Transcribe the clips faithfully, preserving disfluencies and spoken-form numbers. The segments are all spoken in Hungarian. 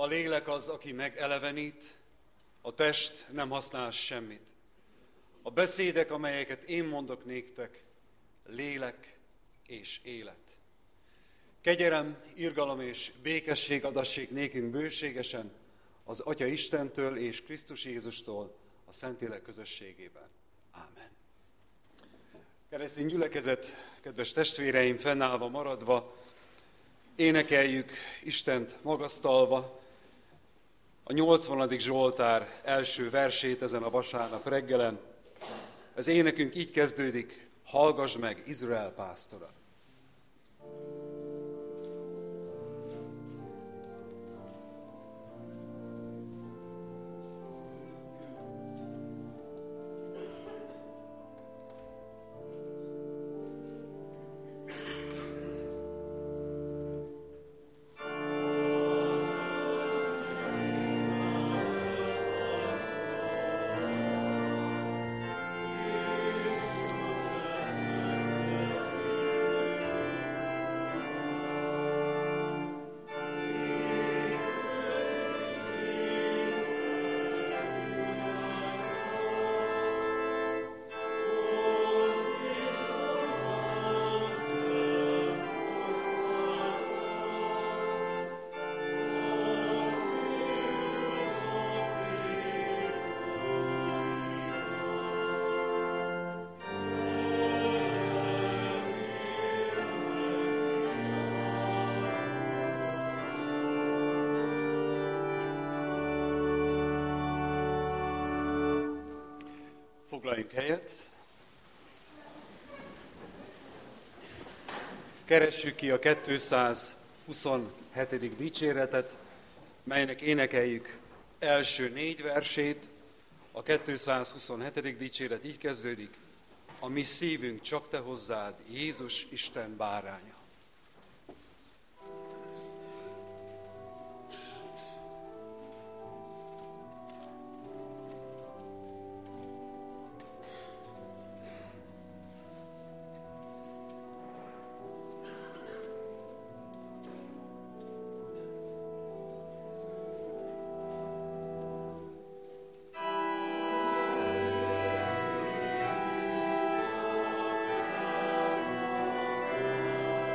A lélek az, aki megelevenít, a test nem használ semmit. A beszédek, amelyeket én mondok néktek, lélek és élet. Kegyelem, irgalom és békesség adassék nékünk bőségesen az Atya Istentől és Krisztus Jézustól a Szentlélek közösségében. Ámen. Keresztény gyülekezet, kedves testvéreim, fennállva maradva, énekeljük Istent magasztalva a nyolcvanadik Zsoltár első versét ezen a vasárnap reggelen. Az énekünk így kezdődik: hallgass meg, Izrael pásztora! Foglaljunk helyet. Keressük ki a kétszázhuszonhetedik dicséretet, melynek énekeljük első négy versét. A kétszázhuszonhetedik dicséret így kezdődik: a mi szívünk csak te hozzád, Jézus Isten báránya. Amen.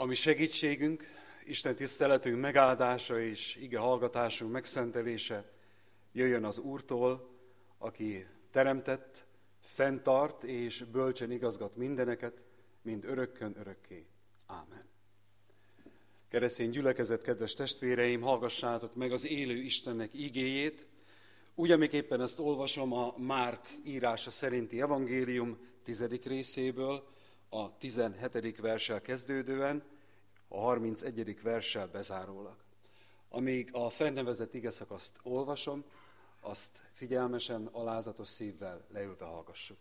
ami segítségünk, Isten tiszteletünk megáldása és ige hallgatásunk megszentelése jöjjön az Úrtól, aki teremtett, fenntart és bölcsen igazgat mindeneket, mind örökkön örökké. Ámen. Keresztény gyülekezet, kedves testvéreim, hallgassátok meg az élő Istennek igéjét, úgy, amiképpen ezt olvasom a Márk írása szerinti evangélium tizedik részéből, a tizenhetedik verssel kezdődően, a harmincegyedik verssel bezárólag. Amíg a fennnevezett igeszakaszt olvasom, azt figyelmesen, alázatos szívvel leülve hallgassuk.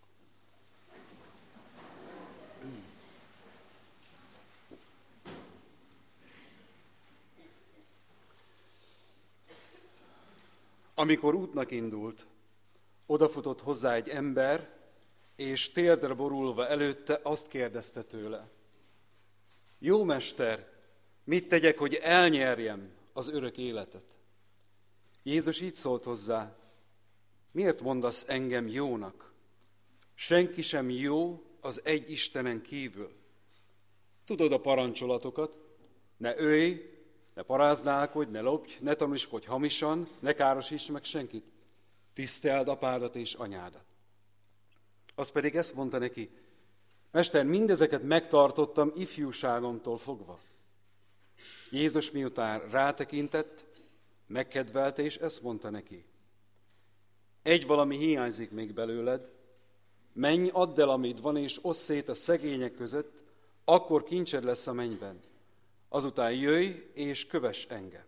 Amikor útnak indult, odafutott hozzá egy ember, és térdre borulva előtte azt kérdezte tőle: Jó mester, mit tegyek, hogy elnyerjem az örök életet? Jézus így szólt hozzá: Miért mondasz engem jónak? Senki sem jó az egy Istenen kívül. Tudod a parancsolatokat: ne ölj, ne paráználkodj, ne lopj, ne tanúskodj hamisan, ne károsíts meg senkit. Tiszteld apádat és anyádat. Az pedig ezt mondta neki: Mester, mindezeket megtartottam ifjúságomtól fogva. Jézus miután rátekintett, megkedvelte, és ezt mondta neki: Egy valami hiányzik még belőled, menj, add el, amit van, és osszd szét a szegények között, akkor kincsed lesz a mennyben. Azután jöjj, és kövess engem.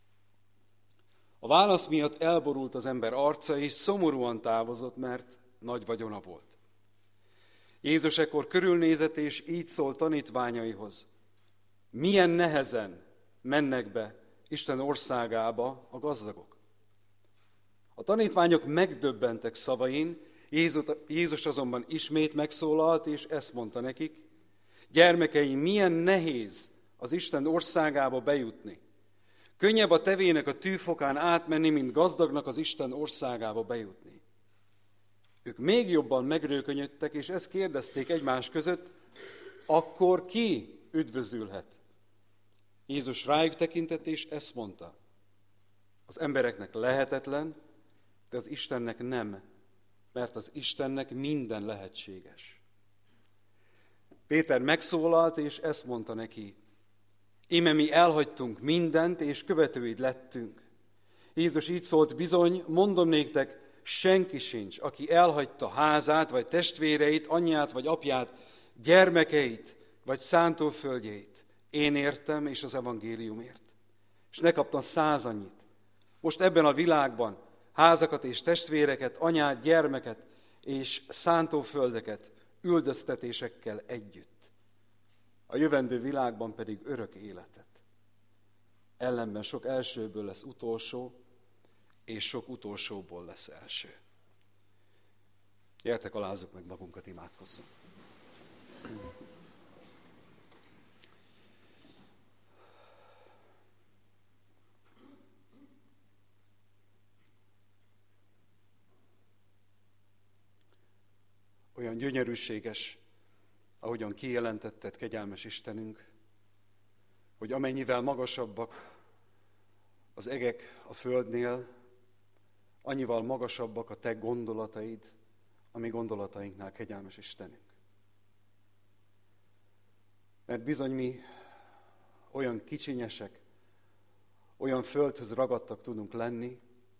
A válasz miatt elborult az ember arca, és szomorúan távozott, mert nagy vagyona volt. Jézus ekkor körülnézett, és így szólt tanítványaihoz: Milyen nehezen mennek be Isten országába a gazdagok. A tanítványok megdöbbentek szavain, Jézus azonban ismét megszólalt, és ezt mondta nekik: Gyermekeim, milyen nehéz az Isten országába bejutni. Könnyebb a tevének a tűfokán átmenni, mint gazdagnak az Isten országába bejutni. Ők még jobban megrőkönyödtek, és ezt kérdezték egymás között: Akkor ki üdvözülhet? Jézus rájuk tekintett, és ezt mondta: Az embereknek lehetetlen, de az Istennek nem, mert az Istennek minden lehetséges. Péter megszólalt, és ezt mondta neki: Íme mi elhagytunk mindent, és követőid lettünk. Jézus így szólt: Bizony, mondom néktek, senki sincs, aki elhagyta házát, vagy testvéreit, anyját, vagy apját, gyermekeit, vagy szántóföldjeit, én értem, és az evangéliumért. És ne kapna százannyit. Most ebben a világban házakat és testvéreket, anyát, gyermeket és szántóföldeket üldöztetésekkel együtt. A jövendő világban pedig örök életet. Ellenben sok elsőből lesz utolsó, és sok utolsóból lesz első. Gyertek, alázzuk meg magunkat, imádkozzunk. Olyan gyönyörűséges, ahogyan kijelentetted, kegyelmes Istenünk, hogy amennyivel magasabbak az egek a földnél, annyival magasabbak a te gondolataid, a mi gondolatainknál, kegyelmes Istenünk. Mert bizony mi olyan kicsinyesek, olyan földhöz ragadtak tudunk lenni,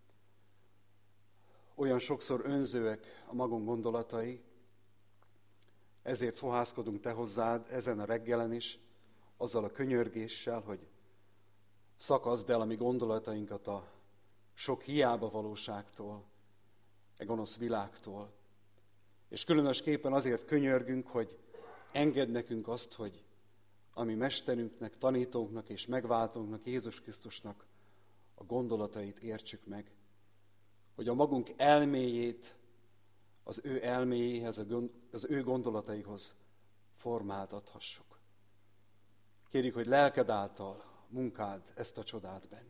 olyan sokszor önzőek a magunk gondolatai, ezért fohászkodunk te hozzád ezen a reggelen is, azzal a könyörgéssel, hogy szakaszd el a mi gondolatainkat a sok hiába valóságtól, e gonosz világtól. És különösképpen azért könyörgünk, hogy engedd nekünk azt, hogy a mi mesterünknek, tanítónknak és megváltónknak, Jézus Krisztusnak a gondolatait értsük meg, hogy a magunk elméjét az ő elméjéhez, az ő gondolataihoz formát adhassuk. Kérjük, hogy lelked által munkáld ezt a csodát bennünk.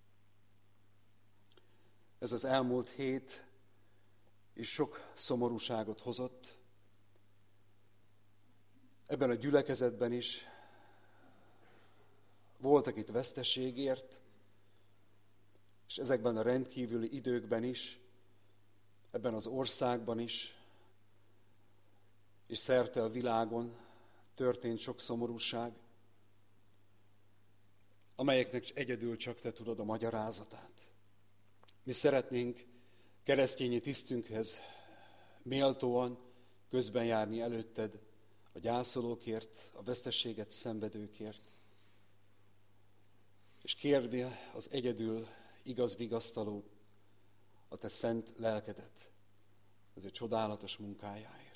Ez az elmúlt hét is sok szomorúságot hozott. Ebben a gyülekezetben is voltak itt veszteségért, és ezekben a rendkívüli időkben is, ebben az országban is, és szerte a világon történt sok szomorúság, amelyeknek egyedül csak te tudod a magyarázatát. Mi szeretnénk keresztényi tisztünkhez méltóan közben járni előtted a gyászolókért, a veszteséget szenvedőkért, és kérni az egyedül igaz vigasztaló, a te szent lelkedet az ő csodálatos munkájáért.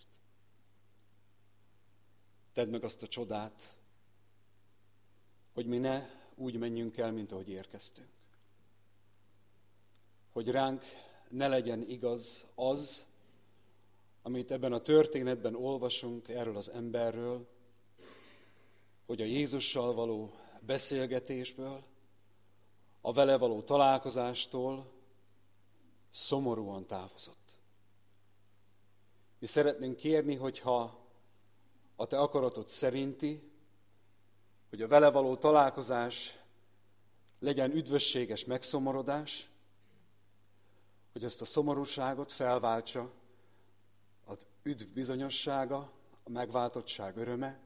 Tedd meg azt a csodát, hogy mi ne úgy menjünk el, mint ahogy érkeztünk. Hogy ránk ne legyen igaz az, amit ebben a történetben olvasunk erről az emberről, hogy a Jézussal való beszélgetésből, a vele való találkozástól szomorúan távozott. Mi szeretnénk kérni, hogyha a te akaratod szerinti, hogy a vele való találkozás legyen üdvösséges megszomorodás, hogy ezt a szomorúságot felváltsa az üdv bizonyossága, a megváltottság öröme.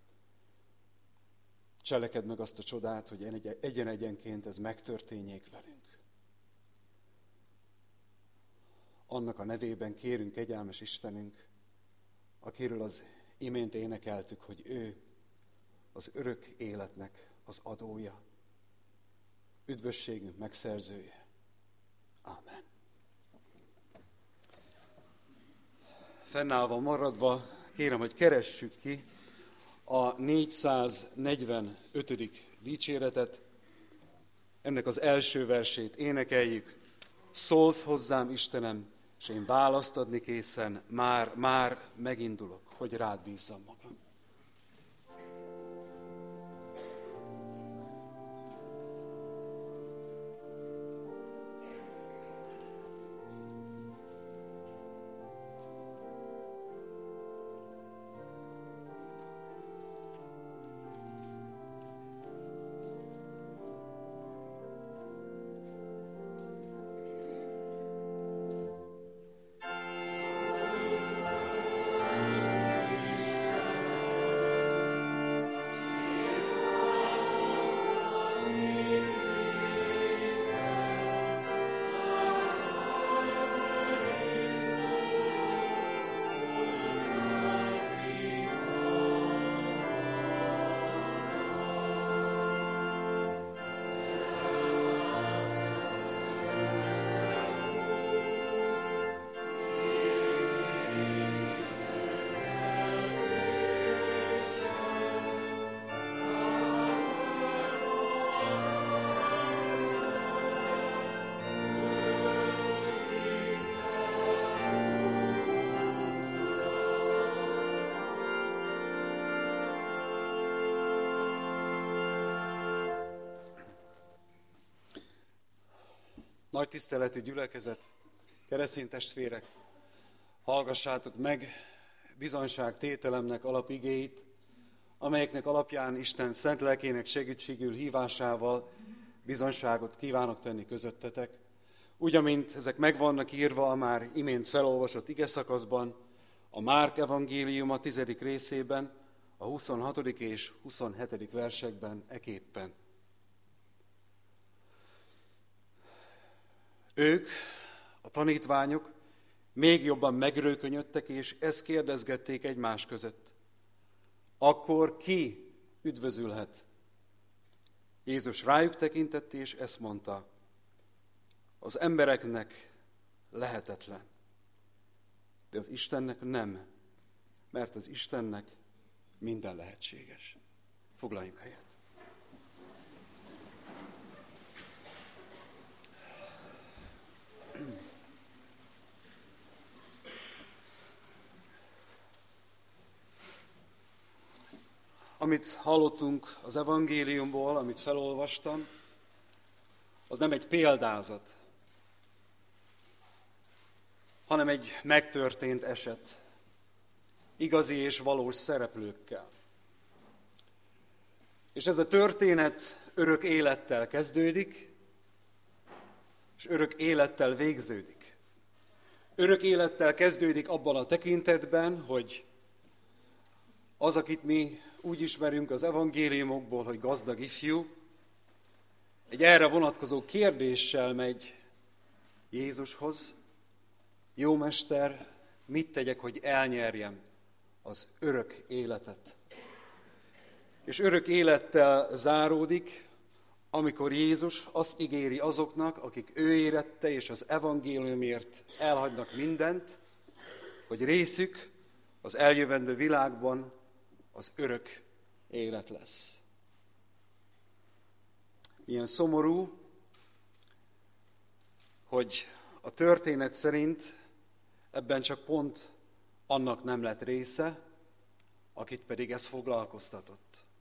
Cselekedd meg azt a csodát, hogy egyen-egyenként ez megtörténjék velünk. Annak a nevében kérünk, kegyelmes Istenünk, akiről az imént énekeltük, hogy ő az örök életnek az adója, üdvösségünk megszerzője. Ámen. Fennállva maradva, kérem, hogy keressük ki a négyszáznegyvenötödik dicséretet. Ennek az első versét énekeljük. Szólsz hozzám, Istenem, és én választ adni készen, már, már megindulok, hogy rád bízzam magam. Nagy tiszteletű gyülekezet, keresztény testvérek, hallgassátok meg bizonyságtételemnek alapigéit, amelyeknek alapján Isten szent lelkének segítségül hívásával bizonyságot kívánok tenni közöttetek. Úgy, amint ezek meg vannak írva a már imént felolvasott igeszakaszban, a Márk evangéliuma tizedik részében, a huszonhatodik és huszonhetedik versekben eképpen. Ők, a tanítványok még jobban megrőkönyödtek, és ezt kérdezgették egymás között. Akkor ki üdvözülhet? Jézus rájuk tekintett, és ezt mondta. Az embereknek lehetetlen, de az Istennek nem, mert az Istennek minden lehetséges. Foglaljunk helyet. Amit hallottunk az evangéliumból, amit felolvastam, az nem egy példázat, hanem egy megtörtént eset, igazi és valós szereplőkkel. És ez a történet örök élettel kezdődik, és örök élettel végződik. Örök élettel kezdődik abban a tekintetben, hogy az, akit mi úgy ismerünk az evangéliumokból, hogy gazdag ifjú, egy erre vonatkozó kérdéssel megy Jézushoz: jó mester, mit tegyek, hogy elnyerjem az örök életet? És örök élettel záródik, amikor Jézus azt ígéri azoknak, akik ő érette és az evangéliumért elhagynak mindent, hogy részük az eljövendő világban az örök élet lesz. Milyen szomorú, hogy a történet szerint ebben csak pont annak nem lett része, akit pedig ez foglalkoztatott.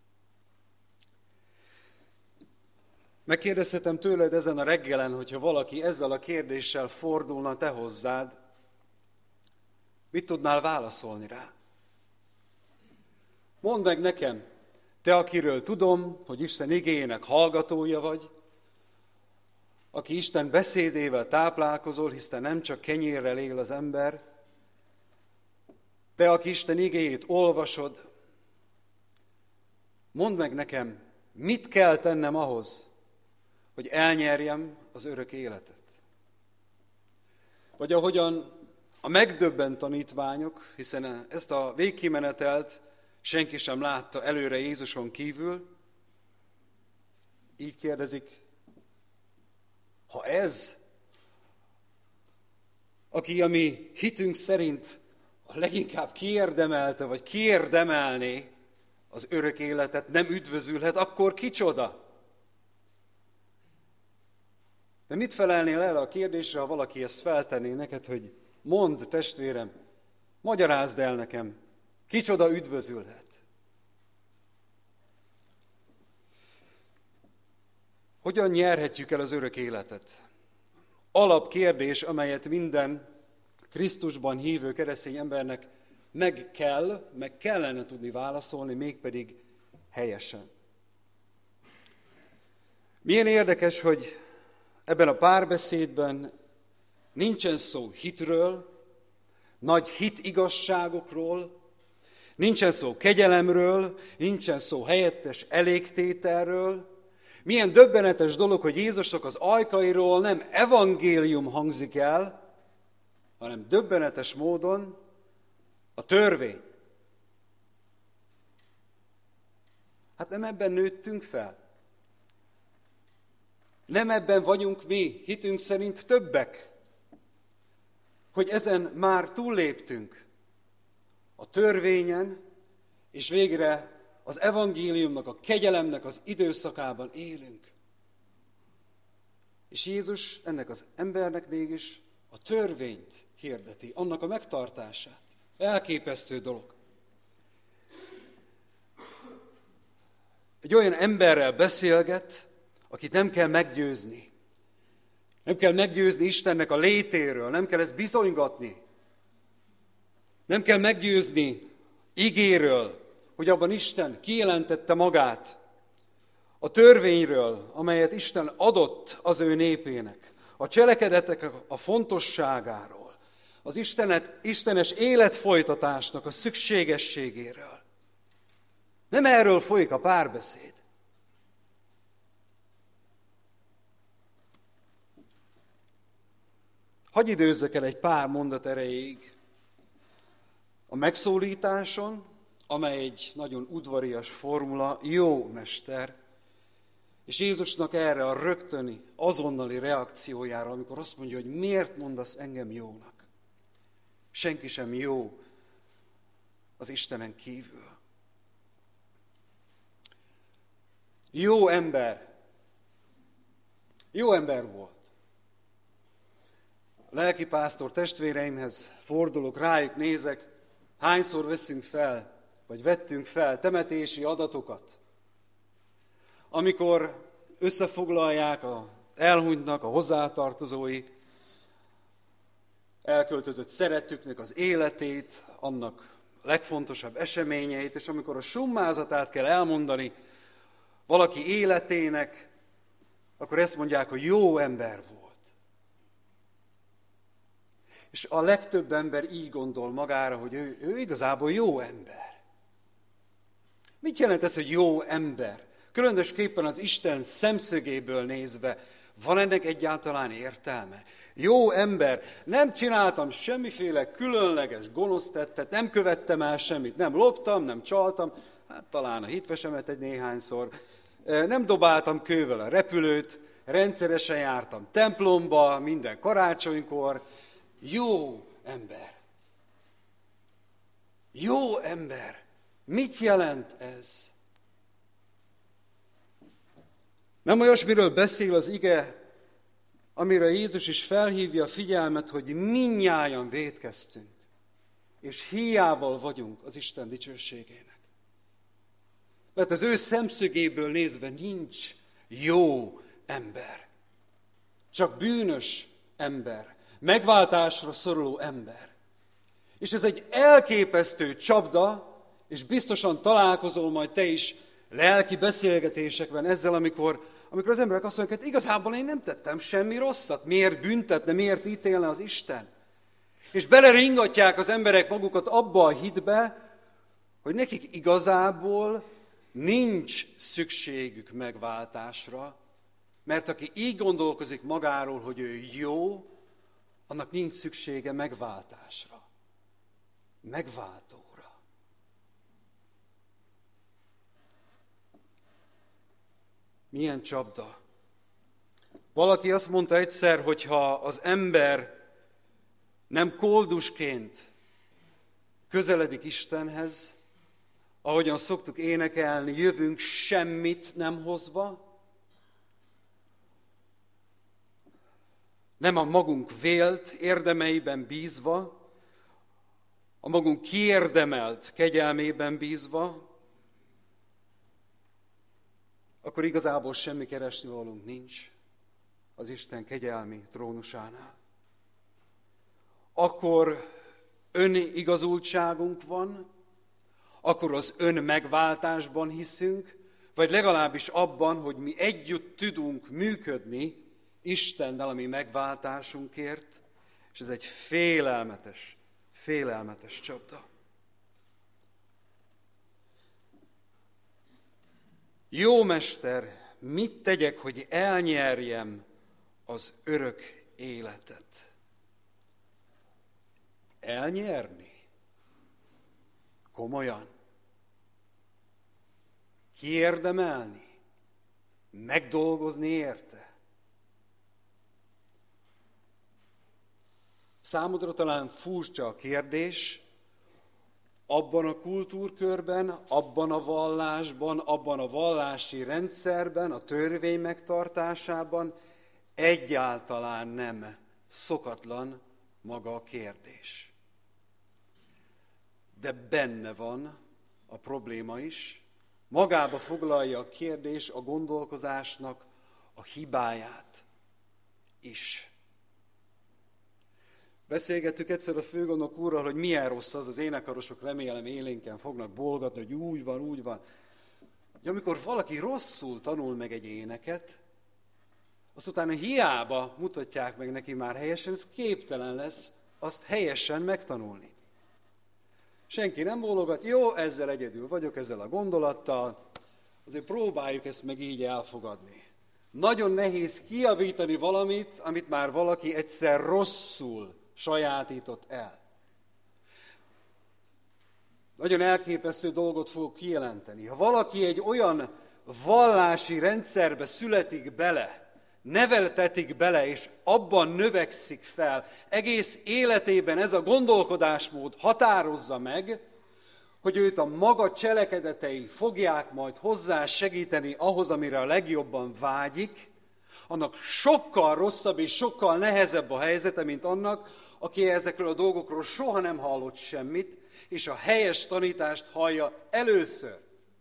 Megkérdezhetem tőled ezen a reggelen, hogyha valaki ezzel a kérdéssel fordulna te hozzád, mit tudnál válaszolni rá? Mondd meg nekem, te, akiről tudom, hogy Isten igéjének hallgatója vagy, aki Isten beszédével táplálkozol, hiszen nem csak kenyérrel él az ember, te, aki Isten igéjét olvasod, mondd meg nekem, mit kell tennem ahhoz, hogy elnyerjem az örök életet. Vagy ahogyan a megdöbbent tanítványok, hiszen ezt a végkimenetelt senki sem látta előre Jézuson kívül, így kérdezik: ha ez, aki a mi hitünk szerint a leginkább kiérdemelte, vagy kiérdemelné az örök életet, nem üdvözülhet, akkor kicsoda? De mit felelnél el a kérdésre, ha valaki ezt feltenné neked, hogy mondd, testvérem, magyarázd el nekem, kicsoda üdvözülhet? Hogyan nyerhetjük el az örök életet? Alapkérdés, amelyet minden Krisztusban hívő keresztény embernek meg kell, meg kellene tudni válaszolni, mégpedig helyesen. Milyen érdekes, hogy ebben a párbeszédben nincsen szó hitről, nagy hitigazságokról, nincsen szó kegyelemről, nincsen szó helyettes elégtételről. Milyen döbbenetes dolog, hogy Jézusnak az ajkairól nem evangélium hangzik el, hanem döbbenetes módon a törvény. Hát nem ebben nőttünk fel. Nem ebben vagyunk mi, hitünk szerint többek, hogy ezen már túlléptünk a törvényen, és végre az evangéliumnak, a kegyelemnek az időszakában élünk. És Jézus ennek az embernek mégis a törvényt hirdeti, annak a megtartását. Elképesztő dolog. Egy olyan emberrel beszélget, akit nem kell meggyőzni. Nem kell meggyőzni Istennek a létéről, nem kell ezt bizonygatni. Nem kell meggyőzni igéről, hogy abban Isten kijelentette magát, a törvényről, amelyet Isten adott az ő népének, a cselekedetek a fontosságáról, az Istenet, istenes életfolytatásnak a szükségességéről. Nem erről folyik a párbeszéd. Hadd időzzek el egy pár mondat erejéig a megszólításon, amely egy nagyon udvarias formula, jó mester, és Jézusnak erre a rögtöni, azonnali reakciójára, amikor azt mondja, hogy miért mondasz engem jónak? Senki sem jó az Istenen kívül. Jó ember. Jó ember volt. A lelkipásztor testvéreimhez fordulok, rájuk nézek, hányszor veszünk fel, vagy vettünk fel temetési adatokat, amikor összefoglalják az elhunytnak, a hozzátartozói, elköltözött szeretüknek az életét, annak legfontosabb eseményeit, és amikor a summázatát kell elmondani valaki életének, akkor ezt mondják, hogy jó ember volt. És a legtöbb ember így gondol magára, hogy ő, ő igazából jó ember. Mit jelent ez, hogy jó ember? Különösképpen az Isten szemszögéből nézve, van ennek egyáltalán értelme? Jó ember, nem csináltam semmiféle különleges gonosz tettet, nem követtem el semmit, nem loptam, nem csaltam, hát talán a hitvesemet egy néhányszor, nem dobáltam kővel a repülőt, rendszeresen jártam templomba, minden karácsonykor. Jó ember. Jó ember. Mit jelent ez? Nem olyasmiről beszél az ige, amire Jézus is felhívja a figyelmet, hogy mindnyájan vétkeztünk, és híjával vagyunk az Isten dicsőségének. Mert az ő szemszögéből nézve nincs jó ember. Csak bűnös ember. Megváltásra szoruló ember. És ez egy elképesztő csapda, és biztosan találkozol majd te is lelki beszélgetésekben ezzel, amikor, amikor az emberek azt mondják, hogy igazából én nem tettem semmi rosszat. Miért büntetne, miért ítélne az Isten? És beleringatják az emberek magukat abba a hitbe, hogy nekik igazából nincs szükségük megváltásra, mert aki így gondolkozik magáról, hogy ő jó, annak nincs szüksége megváltásra, megváltóra. Milyen csapda. Valaki azt mondta egyszer, hogy ha az ember nem koldusként közeledik Istenhez, ahogyan szoktuk énekelni, jövünk semmit nem hozva, nem a magunk vélt érdemeiben bízva, a magunk kiérdemelt kegyelmében bízva, akkor igazából semmi keresnivalónk nincs az Isten kegyelmi trónusánál. Akkor önigazultságunk van, akkor az önmegváltásban hiszünk, vagy legalábbis abban, hogy mi együtt tudunk működni Istennel a mi megváltásunkért, és ez egy félelmetes, félelmetes csapda. Jó mester, mit tegyek, hogy elnyerjem az örök életet? Elnyerni? Komolyan? Kiérdemelni? Megdolgozni érte? Számodra talán furcsa a kérdés, abban a kultúrkörben, abban a vallásban, abban a vallási rendszerben, a törvény megtartásában egyáltalán nem szokatlan maga a kérdés. De benne van a probléma is, magába foglalja a kérdés a gondolkozásnak a hibáját is. Beszélgettük egyszer a főgondnok úrral, hogy milyen rossz az, az énekarosok remélem élénken fognak bolgatni, hogy úgy van, úgy van. Hogy amikor valaki rosszul tanul meg egy éneket, azt utána hiába mutatják meg neki már helyesen, ez képtelen lesz azt helyesen megtanulni. Senki nem bólogat, jó, ezzel egyedül vagyok, ezzel a gondolattal, azért próbáljuk ezt meg így elfogadni. Nagyon nehéz kijavítani valamit, amit már valaki egyszer rosszul sajátított el. Nagyon elképesztő dolgot fogok kijelenteni. Ha valaki egy olyan vallási rendszerbe születik bele, neveltetik bele, és abban növekszik fel, egész életében ez a gondolkodásmód határozza meg, hogy őt a maga cselekedetei fogják majd hozzá segíteni ahhoz, amire a legjobban vágyik, annak sokkal rosszabb és sokkal nehezebb a helyzete, mint annak, aki ezekről a dolgokról soha nem hallott semmit, és a helyes tanítást hallja először.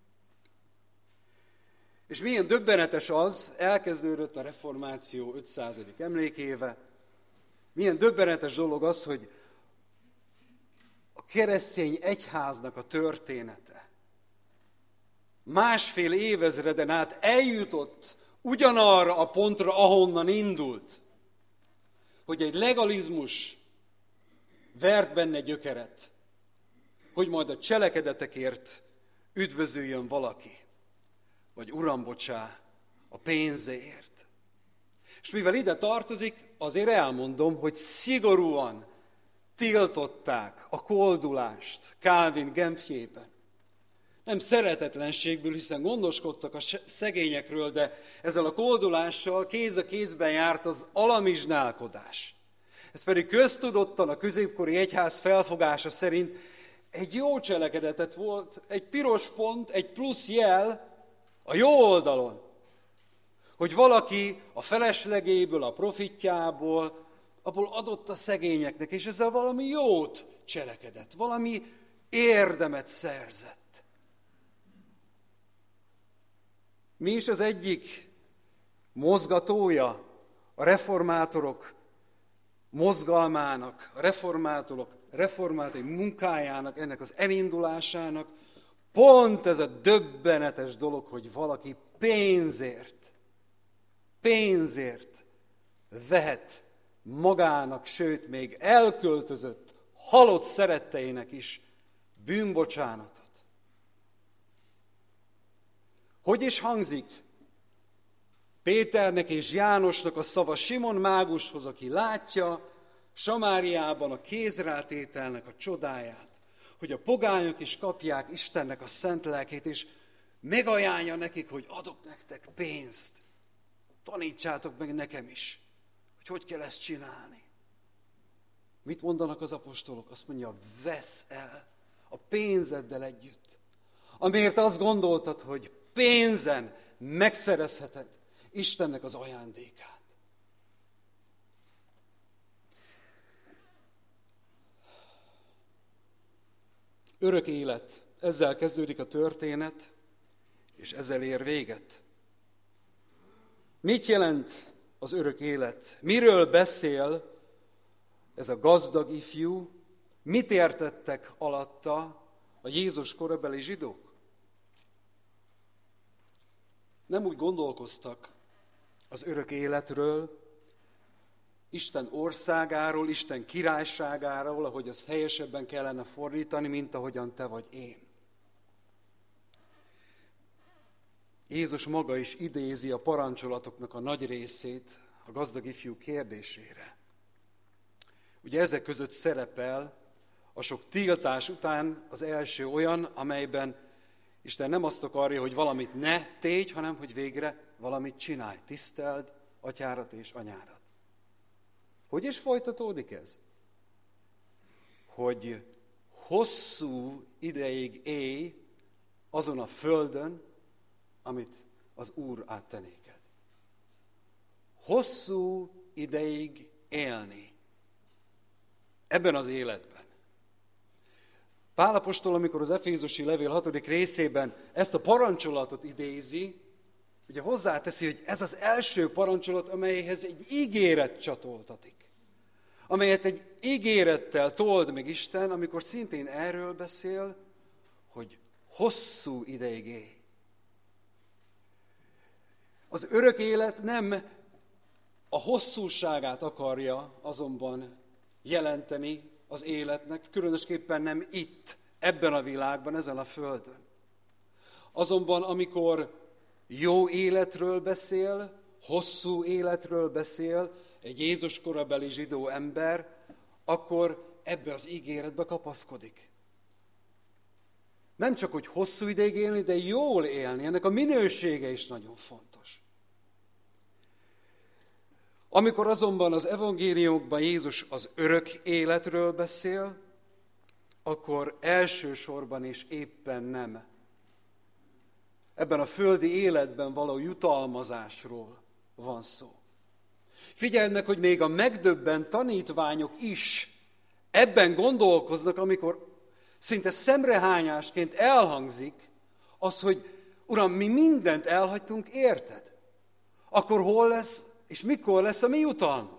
És milyen döbbenetes az, elkezdődött a reformáció ötszázadik emlékéve, milyen döbbenetes dolog az, hogy a keresztény egyháznak a története másfél évezreden át eljutott ugyanarra a pontra, ahonnan indult, hogy egy legalizmus vert benne gyökeret, hogy majd a cselekedetekért üdvözüljön valaki, vagy Uram, bocsá, a pénzért. És mivel ide tartozik, azért elmondom, hogy szigorúan tiltották a koldulást Calvin Genfjében. Nem szeretetlenségből, hiszen gondoskodtak a szegényekről, de ezzel a koldulással kéz a kézben járt az alamizsnálkodás. Ez pedig köztudottan a középkori egyház felfogása szerint egy jó cselekedetet volt, egy piros pont, egy plusz jel a jó oldalon, hogy valaki a feleslegéből, a profitjából, abból adott a szegényeknek, és ezzel valami jót cselekedett, valami érdemet szerzett. Mi is az egyik mozgatója a reformátorok mozgalmának, a reformátorok reformátori munkájának, ennek az elindulásának, pont ez a döbbenetes dolog, hogy valaki pénzért, pénzért vehet magának, sőt, még elköltözött, halott szeretteinek is bűnbocsánatot. Hogy is hangzik Péternek és Jánosnak a szava Simon mágushoz, aki látja Samáriában a kézrátételnek a csodáját, hogy a pogányok is kapják Istennek a szent lelkét, és megajánlja nekik, hogy adok nektek pénzt. Tanítsátok meg nekem is, hogy hogy kell ezt csinálni. Mit mondanak az apostolok? Azt mondja, vesz el a pénzeddel együtt. Amiért azt gondoltad, hogy pénzen megszerezheted Istennek az ajándékát. Örök élet. Ezzel kezdődik a történet, és ezzel ér véget. Mit jelent az örök élet? Miről beszél ez a gazdag ifjú? Mit értettek alatta a Jézus korabeli zsidók? Nem úgy gondolkoztak az örök életről, Isten országáról, Isten királyságáról, ahogy az helyesebben kellene fordítani, mint ahogyan te vagy én. Jézus maga is idézi a parancsolatoknak a nagy részét a gazdag ifjú kérdésére. Ugye ezek között szerepel a sok tiltás után az első olyan, amelyben Isten nem azt akarja, hogy valamit ne tégy, hanem hogy végre valamit csinálj. Tiszteld atyárat és anyárat. Hogy is folytatódik ez? Hogy hosszú ideig élj azon a földön, amit az Úr átte néked. Hosszú ideig élni. Ebben az életben. Pál apostol, amikor az Efézusi levél hatodik részében ezt a parancsolatot idézi, ugye hozzáteszi, hogy ez az első parancsolat, amelyhez egy ígéret csatoltatik. Amelyet egy ígérettel told meg Isten, amikor szintén erről beszél, hogy hosszú ideig élj. Az örök élet nem a hosszúságát akarja azonban jelenteni az életnek, különösképpen nem itt, ebben a világban, ezen a földön. Azonban, amikor jó életről beszél, hosszú életről beszél egy Jézus korabeli zsidó ember, akkor ebbe az ígéretbe kapaszkodik. Nem csak, hogy hosszú ideig élni, de jól élni, ennek a minősége is nagyon fontos. Amikor azonban az evangéliumokban Jézus az örök életről beszél, akkor elsősorban és éppen nem ebben a földi életben való jutalmazásról van szó. Figyeld meg, hogy még a megdöbbent tanítványok is ebben gondolkoznak, amikor szinte szemrehányásként elhangzik az, hogy Uram, mi mindent elhagytunk, érted? Akkor hol lesz és mikor lesz a mi jutalmunk?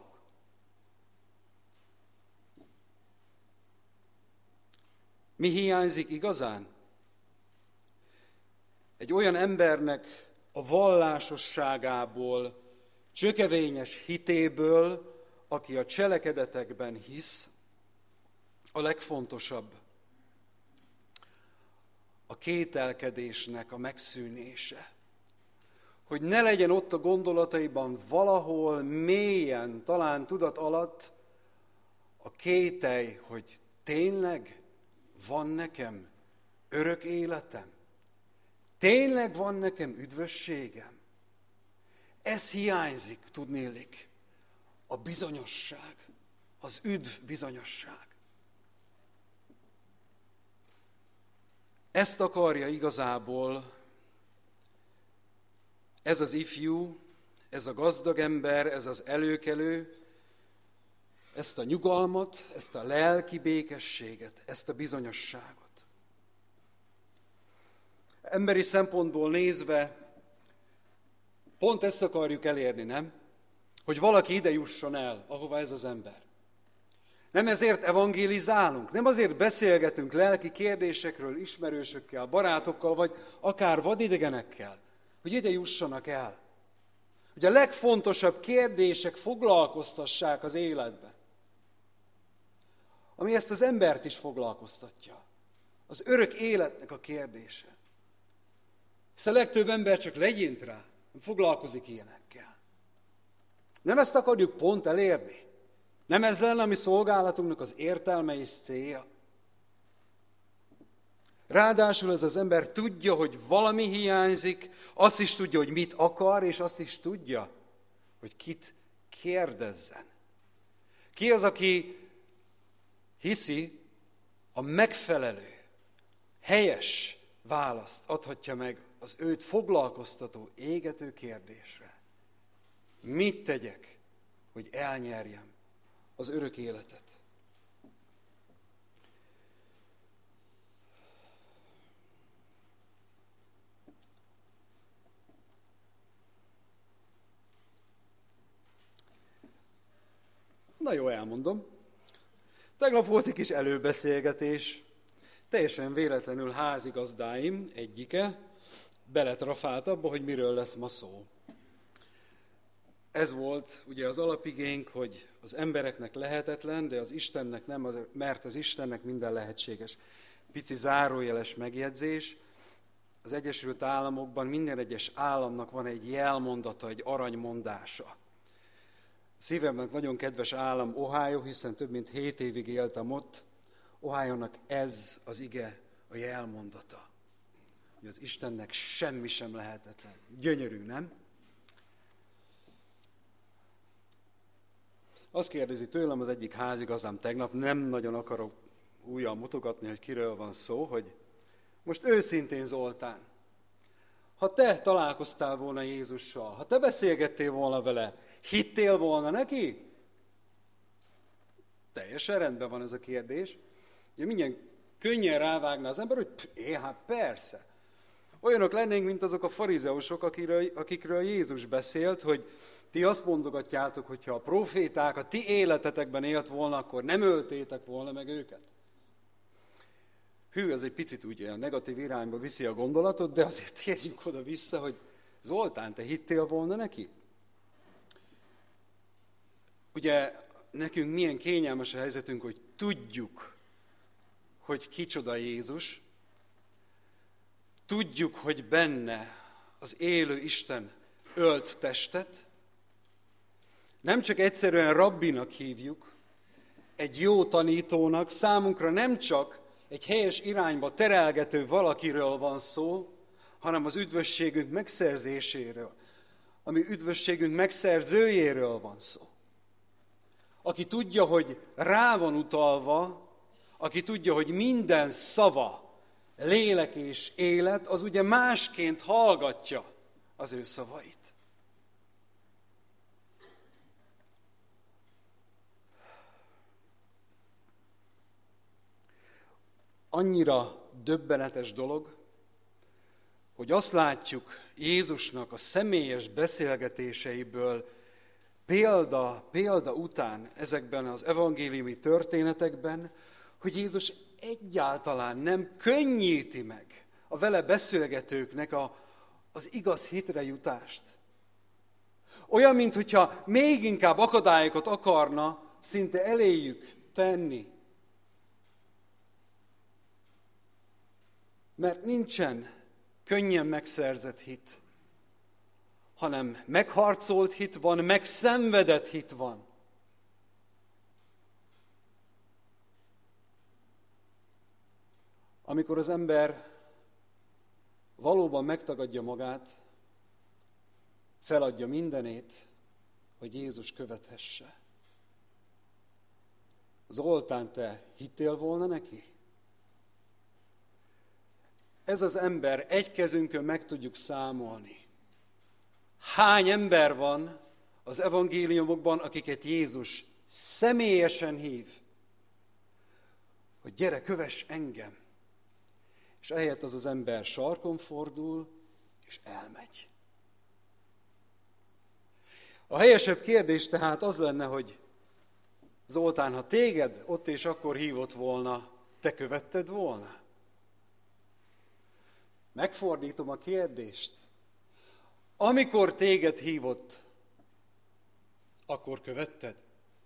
Mi hiányzik igazán? egy olyan embernek a vallásosságából, csökevényes hitéből, aki a cselekedetekben hisz, a legfontosabb a kételkedésnek a megszűnése. Hogy ne legyen ott a gondolataiban valahol mélyen, talán tudat alatt a kételj, hogy tényleg van nekem örök életem? Tényleg van nekem üdvösségem? Ez hiányzik, tudnélik, a bizonyosság, az üdv bizonyosság. Ezt akarja igazából ez az ifjú, ez a gazdag ember, ez az előkelő, ezt a nyugalmat, ezt a lelki békességet, ezt a bizonyosságot. Emberi szempontból nézve pont ezt akarjuk elérni, nem? Hogy valaki ide jusson el, ahova ez az ember. Nem ezért evangélizálunk, nem azért beszélgetünk lelki kérdésekről ismerősökkel, barátokkal, vagy akár vadidegenekkel, hogy ide jussanak el. Hogy a legfontosabb kérdések foglalkoztassák az életbe. Ami ezt az embert is foglalkoztatja. Az örök életnek a kérdése. Hisz a legtöbb ember csak legyint rá, nem foglalkozik ilyenekkel. Nem ezt akarjuk pont elérni. Nem ez lenne a mi szolgálatunknak az értelme és célja. Ráadásul ez az ember tudja, hogy valami hiányzik, azt is tudja, hogy mit akar, és azt is tudja, hogy kit kérdezzen. Ki az, aki hiszi, a megfelelő, helyes választ adhatja meg az őt foglalkoztató, égető kérdésre. Mit tegyek, hogy elnyerjem az örök életet? Na jó, elmondom. Tegnap volt egy kis előbeszélgetés. Teljesen véletlenül házigazdáim egyike beletrafált abba, hogy miről lesz ma szó. Ez volt ugye az alapigénk, hogy az embereknek lehetetlen, de az Istennek nem, mert az Istennek minden lehetséges. Pici zárójeles megjegyzés. Az Egyesült Államokban minden egyes államnak van egy jelmondata, egy aranymondása. Szívemnek nagyon kedves állam Ohio, hiszen több mint hét évig éltem ott. Ohio-nak ez az ige a jelmondata. Hogy az Istennek semmi sem lehetetlen. Gyönyörű, nem? Azt kérdezi tőlem az egyik házigazám tegnap, nem nagyon akarok újra mutogatni, hogy kiről van szó, hogy most őszintén Zoltán, ha te találkoztál volna Jézussal, ha te beszélgettél volna vele, hittél volna neki? Teljesen rendben van ez a kérdés. Ugye mindjárt könnyen rávágna az ember, hogy é, hát persze. Olyanok lennénk, mint azok a farizeusok, akikről, akikről Jézus beszélt, hogy ti azt mondogatjátok, hogy ha a proféták a ti életetekben élt volna, akkor nem öltétek volna meg őket. Hű, ez egy picit úgy a negatív irányba viszi a gondolatot, de azért térjünk oda-vissza, hogy Zoltán, te hittél volna neki? Ugye nekünk milyen kényelmes a helyzetünk, hogy tudjuk, hogy kicsoda Jézus, tudjuk, hogy benne az élő Isten ölt testet, nem csak egyszerűen rabbinak hívjuk, egy jó tanítónak, számunkra nem csak egy helyes irányba terelgető valakiről van szó, hanem az üdvösségünk megszerzéséről, ami üdvösségünk megszerzőjéről van szó. Aki tudja, hogy rá van utalva, aki tudja, hogy minden szava lélek és élet, az ugye másként hallgatja az ő szavait. Annyira döbbenetes dolog, hogy azt látjuk Jézusnak a személyes beszélgetéseiből példa, példa után ezekben az evangéliumi történetekben, hogy Jézus egyáltalán nem könnyíti meg a vele beszélgetőknek a, az igaz hitre jutást. Olyan, mintha még inkább akadályokat akarna szinte eléjük tenni. Mert nincsen könnyen megszerzett hit, hanem megharcolt hit van, megszenvedett hit van. Amikor az ember valóban megtagadja magát, feladja mindenét, hogy Jézus követhesse. Zoltán, te hittél volna neki? Ez az ember, egy kezünkön meg tudjuk számolni. Hány ember van az evangéliumokban, akiket Jézus személyesen hív, hogy gyere, kövess engem. És ehelyett az az ember sarkon fordul, és elmegy. A helyesebb kérdés tehát az lenne, hogy Zoltán, ha téged ott és akkor hívott volna, te követted volna? Megfordítom a kérdést. Amikor téged hívott, akkor követted?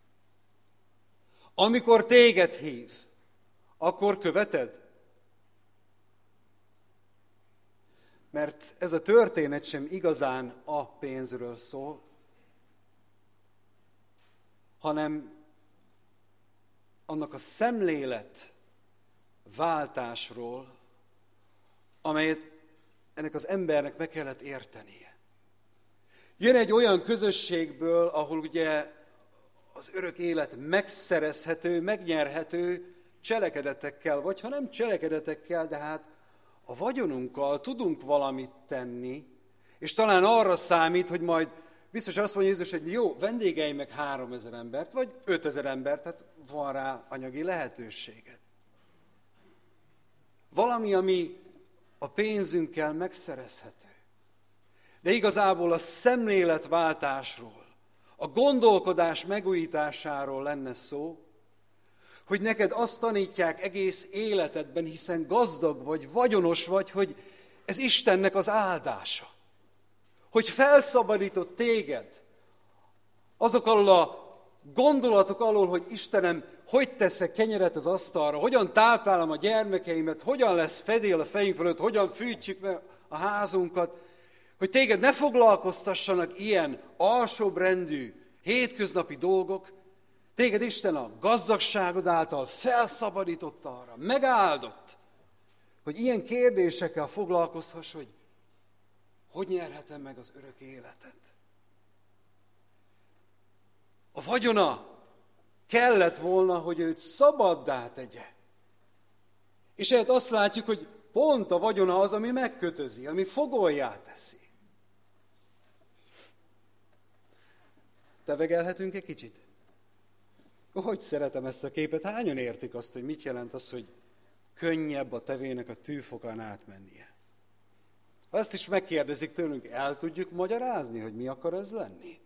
Amikor téged hív, akkor követed? Mert ez a történet sem igazán a pénzről szól, hanem annak a szemlélet váltásról, amelyet ennek az embernek meg kellett értenie. Jön egy olyan közösségből, ahol ugye az örök élet megszerezhető, megnyerhető cselekedetekkel, vagy ha nem cselekedetekkel, de hát a vagyonunkkal tudunk valamit tenni, és talán arra számít, hogy majd biztos azt mondja Jézus, hogy jó, vendégelj meg háromezer embert, vagy ötezer embert, tehát van rá anyagi lehetőséged. Valami, ami a pénzünkkel megszerezhető. De igazából a szemléletváltásról, a gondolkodás megújításáról lenne szó, hogy neked azt tanítják egész életedben, hiszen gazdag vagy, vagyonos vagy, hogy ez Istennek az áldása. Hogy felszabadított téged azok alól a gondolatok alól, hogy Istenem, hogy teszek kenyeret az asztalra, hogyan táplálom a gyermekeimet, hogyan lesz fedél a fejünk fölött, hogyan fűtjük meg a házunkat, hogy téged ne foglalkoztassanak ilyen alsóbbrendű, hétköznapi dolgok, téged Isten a gazdagságod által felszabadított arra, megáldott, hogy ilyen kérdésekkel foglalkozhass, hogy hogy nyerhetem meg az örök életet. A vagyona kellett volna, hogy őt szabaddá tegye. És ehhez azt látjuk, hogy pont a vagyona az, ami megkötözi, ami fogolyá teszi. Tevegelhetünk egy kicsit? Hogy szeretem ezt a képet. Hányan értik azt, hogy mit jelent az, hogy könnyebb a tevének a tűfokán átmennie? Azt is megkérdezik tőlünk, el tudjuk magyarázni, hogy mi akar ez lenni?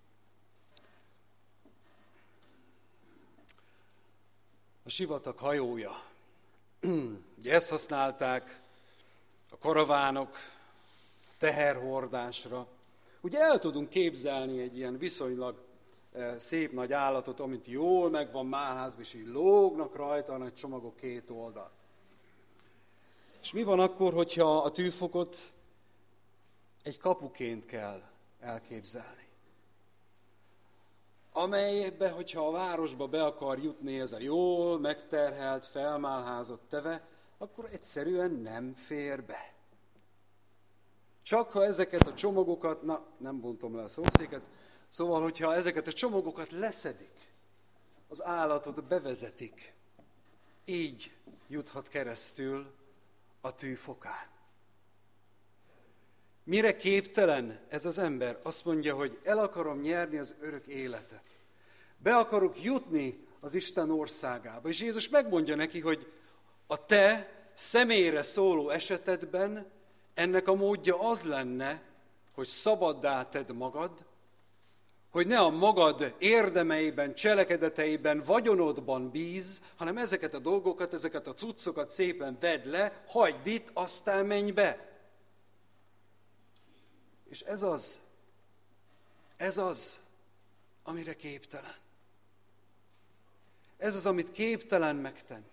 A sivatag hajója. Ugye ezt használták a karavánok teherhordásra. Ugye el tudunk képzelni egy ilyen viszonylag szép nagy állatot, amit jól meg van málházva, és így lógnak rajta a nagy csomagok két oldal. És mi van akkor, hogyha a tűfokot egy kapuként kell elképzelni? Amelybe, hogyha a városba be akar jutni ez a jól megterhelt, felmálházott teve, akkor egyszerűen nem fér be. Csak ha ezeket a csomagokat, na nem bontom le a szószéket, szóval, hogyha ezeket a csomagokat leszedik, az állatot bevezetik, így juthat keresztül a tűfokán. Mire képtelen ez az ember? Azt mondja, hogy el akarom nyerni az örök életet. Be akarok jutni az Isten országába. És Jézus megmondja neki, hogy a te személyre szóló esetedben ennek a módja az lenne, hogy szabaddá tedd magad, hogy ne a magad érdemeiben, cselekedeteiben, vagyonodban bíz, hanem ezeket a dolgokat, ezeket a cuccokat szépen vedd le, hagyd itt, aztán menj be. És ez az, ez az, amire képtelen. Ez az, amit képtelen megtenni.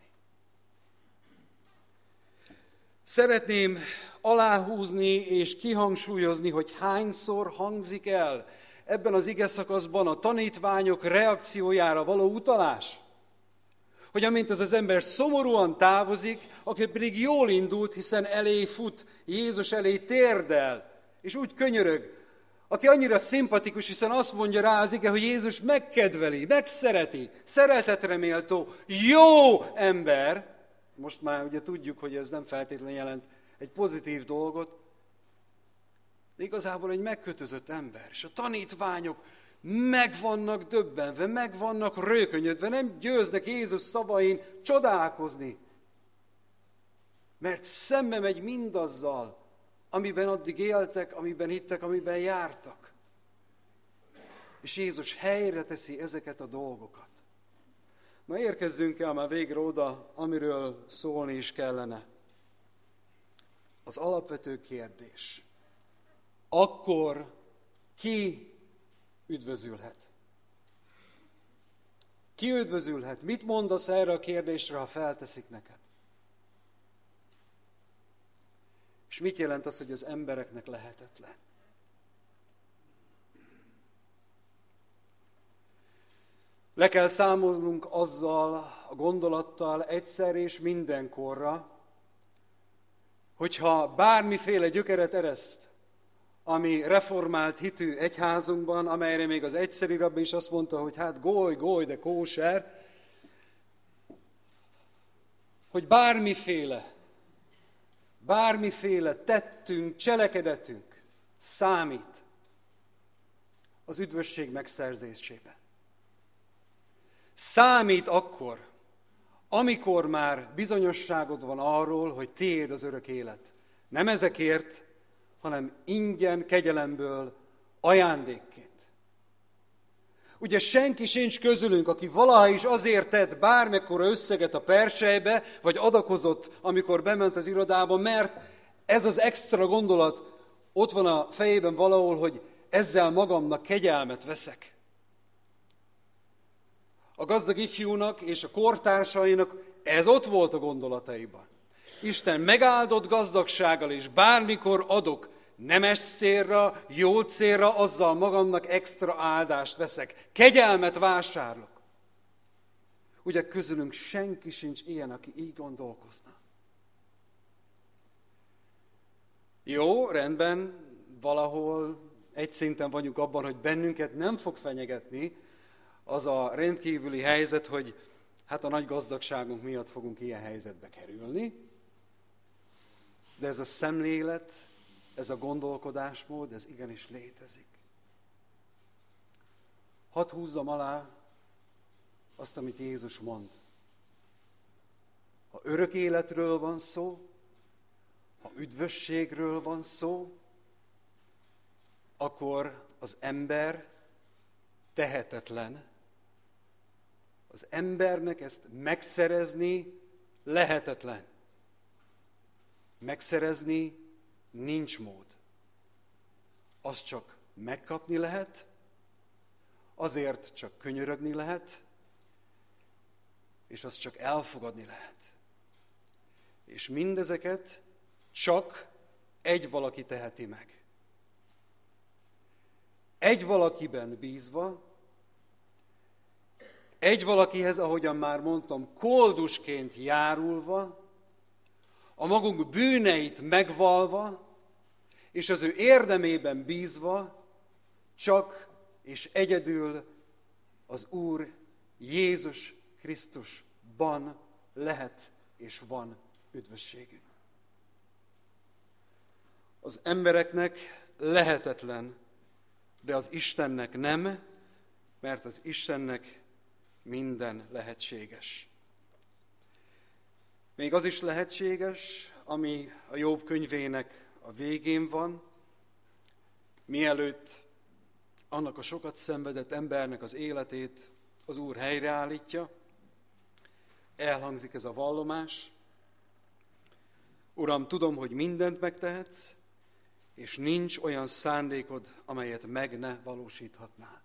Szeretném aláhúzni és kihangsúlyozni, hogy hányszor hangzik el ebben az igeszakaszban a tanítványok reakciójára való utalás. Hogy amint ez az ember szomorúan távozik, aki pedig jól indult, hiszen elé fut, Jézus elé térdel, és úgy könyörög, aki annyira szimpatikus, hiszen azt mondja rá az ige, hogy Jézus megkedveli, megszereti, szeretetre méltó, jó ember. Most már ugye tudjuk, hogy ez nem feltétlenül jelent egy pozitív dolgot, de igazából egy megkötözött ember. És a tanítványok meg vannak döbbenve, meg vannak rökönyödve, nem győznek Jézus szavain csodálkozni. Mert szembe megy mindazzal, amiben addig éltek, amiben hittek, amiben jártak. És Jézus helyre teszi ezeket a dolgokat. Na érkezzünk el már végre oda, amiről szólni is kellene. Az alapvető kérdés. Akkor ki üdvözülhet? Ki üdvözülhet? Mit mondasz erre a kérdésre, ha felteszik neked? És mit jelent az, hogy az embereknek lehetetlen? Le kell számolnunk azzal a gondolattal egyszer és mindenkorra, hogyha bármiféle gyökeret ereszt, ami reformált hitű egyházunkban, amelyre még az egyszeri rabbi is azt mondta, hogy hát goly, goly, de kóser, hogy bármiféle, bármiféle tettünk, cselekedetünk számít az üdvösség megszerzésében. Számít akkor, amikor már bizonyosságod van arról, hogy tiéd az örök élet. Nem ezekért, hanem ingyen, kegyelemből, ajándékként. Ugye senki sincs közülünk, aki valaha is azért tett bármekkora összeget a perselybe, vagy adakozott, amikor bement az irodába, mert ez az extra gondolat ott van a fejében valahol, hogy ezzel magamnak kegyelmet veszek. A gazdag ifjúnak és a kortársainak ez ott volt a gondolataiban. Isten megáldott gazdagsággal, és bármikor adok nemes célra, jó célra, azzal magamnak extra áldást veszek. Kegyelmet vásárlok. Ugye közülünk senki sincs ilyen, aki így gondolkozna. Jó, rendben, valahol egy szinten vagyunk abban, hogy bennünket nem fog fenyegetni az a rendkívüli helyzet, hogy hát a nagy gazdagságunk miatt fogunk ilyen helyzetbe kerülni. De ez a szemlélet, ez a gondolkodásmód, ez igenis létezik. Hadd húzzam alá azt, amit Jézus mond. Ha örök életről van szó, ha üdvösségről van szó, akkor az ember tehetetlen. Az embernek ezt megszerezni lehetetlen. Megszerezni nincs mód. Azt csak megkapni lehet, azért csak könyörögni lehet, és azt csak elfogadni lehet. És mindezeket csak egy valaki teheti meg. Egy valakiben bízva, egy valakihez, ahogyan már mondtam, koldusként járulva, a magunk bűneit megvalva, és az ő érdemében bízva, csak és egyedül az Úr Jézus Krisztusban lehet és van üdvösségünk. Az embereknek lehetetlen, de az Istennek nem, mert az Istennek minden lehetséges. Még az is lehetséges, ami a Jobb könyvének a végén van, mielőtt annak a sokat szenvedett embernek az életét az Úr helyreállítja. Elhangzik ez a vallomás. Uram, tudom, hogy mindent megtehetsz, és nincs olyan szándékod, amelyet meg ne valósíthatnál.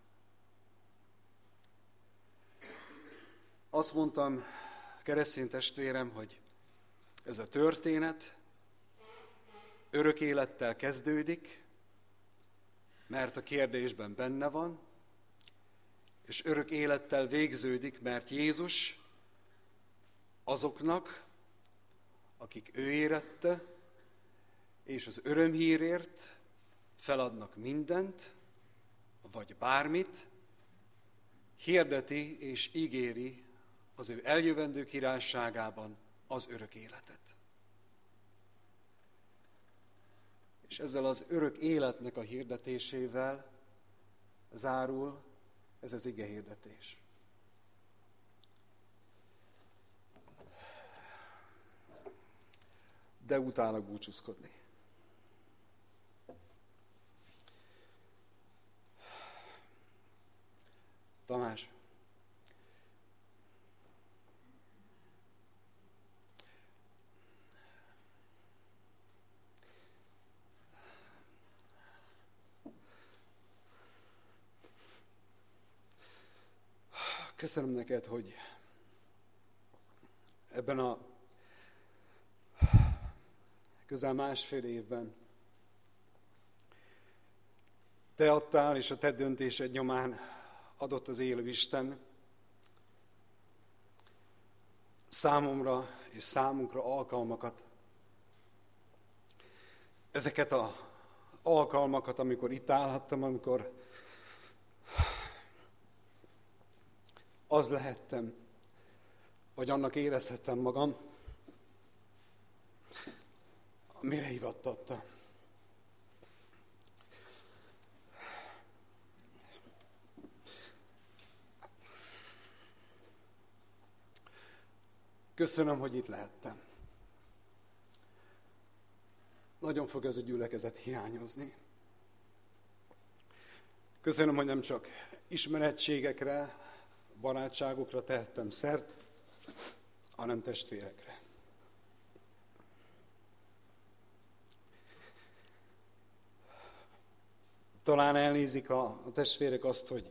Azt mondtam, keresztény testvérem, hogy ez a történet örök élettel kezdődik, mert a kérdésben benne van, és örök élettel végződik, mert Jézus azoknak, akik ő érette, és az örömhírért feladnak mindent, vagy bármit, hirdeti és ígéri az ő eljövendő királyságában az örök életet. És ezzel az örök életnek a hirdetésével zárul ez az ige hirdetés. De utálok búcsúzkodni. Tamás, köszönöm neked, hogy ebben a közel másfél évben te adtál, és a te döntésed nyomán adott az élő Isten számomra és számunkra alkalmakat. Ezeket az alkalmakat, amikor itt állhattam, amikor az lehettem, vagy annak érezhettem magam, mire hivattatta. Köszönöm, hogy itt lehettem. Nagyon fog ez a gyülekezet hiányozni. Köszönöm, hogy nem csak ismerettségekre, barátságokra tehettem szert, hanem testvérekre. Talán elnézik a, a testvérek azt, hogy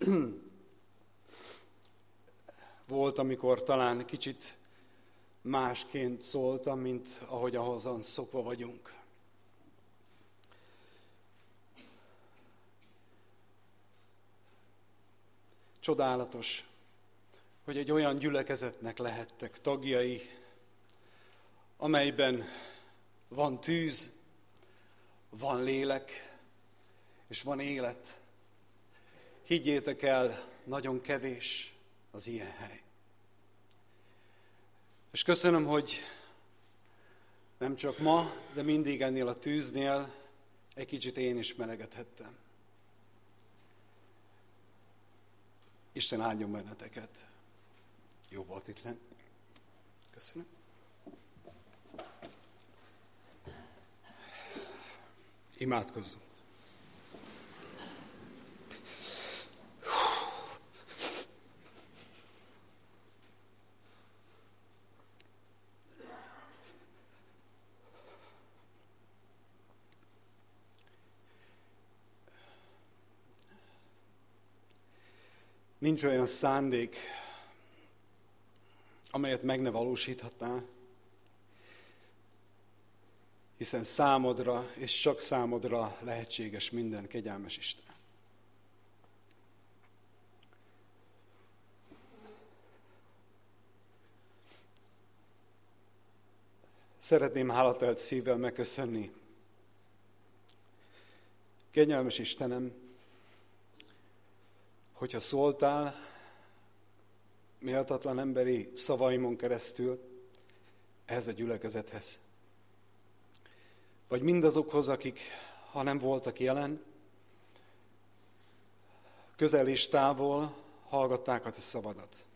volt, amikor talán kicsit másként szóltam, mint ahogy ahhozan szokva vagyunk. Csodálatos, hogy egy olyan gyülekezetnek lehettek tagjai, amelyben van tűz, van lélek, és van élet. Higgyétek el, nagyon kevés az ilyen hely. És köszönöm, hogy nem csak ma, de mindig ennél a tűznél egy kicsit én is melegedhettem. Isten áldjon benneteket. Jó volt itt lenni. Köszönöm. Imádkozzunk. Nincs olyan szándék, amelyet meg ne valósíthatnál, hiszen számodra és csak számodra lehetséges minden, kegyelmes Isten. Szeretném hálatelt szívvel megköszönni. Kegyelmes Istenem, hogyha szóltál méltatlan emberi szavaimon keresztül ehhez a gyülekezethez, vagy mindazokhoz, akik, ha nem voltak jelen, közel és távol hallgatták a te szavadat.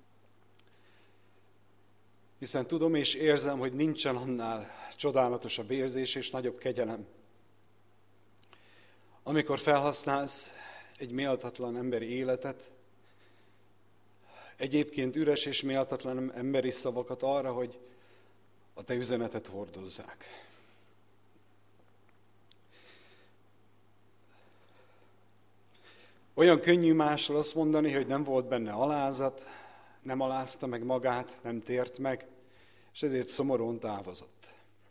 Hiszen tudom és érzem, hogy nincsen annál csodálatosabb érzés és nagyobb kegyelem, amikor felhasználsz egy méltatlan emberi életet, egyébként üres és méltatlan emberi szavakat arra, hogy a te üzenetet hordozzák. Olyan könnyű másról azt mondani, hogy nem volt benne alázat, nem alázta meg magát, nem tért meg, és ezért szomorúan távozott.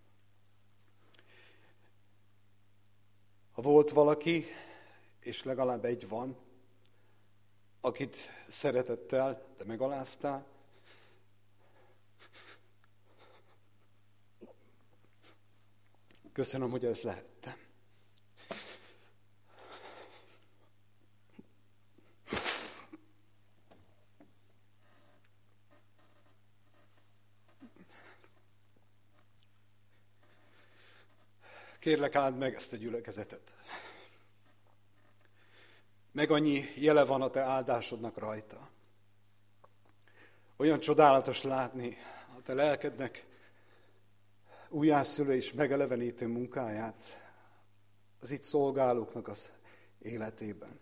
Ha volt valaki, és legalább egy van, akit szeretettel, de megaláztál, köszönöm, hogy ez lehettem. Kérlek, áld meg ezt a gyülekezetet. Meg annyi jele van a te áldásodnak rajta. Olyan csodálatos látni a te lelkednek újjászülő és megelevenítő munkáját az itt szolgálóknak az életében.